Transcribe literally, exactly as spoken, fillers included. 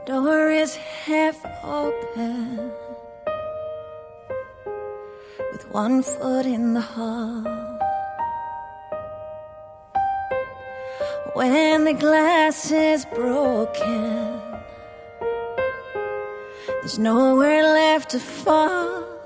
door is half open, with one foot in the hall. When the glass is broken, there's nowhere left to fall.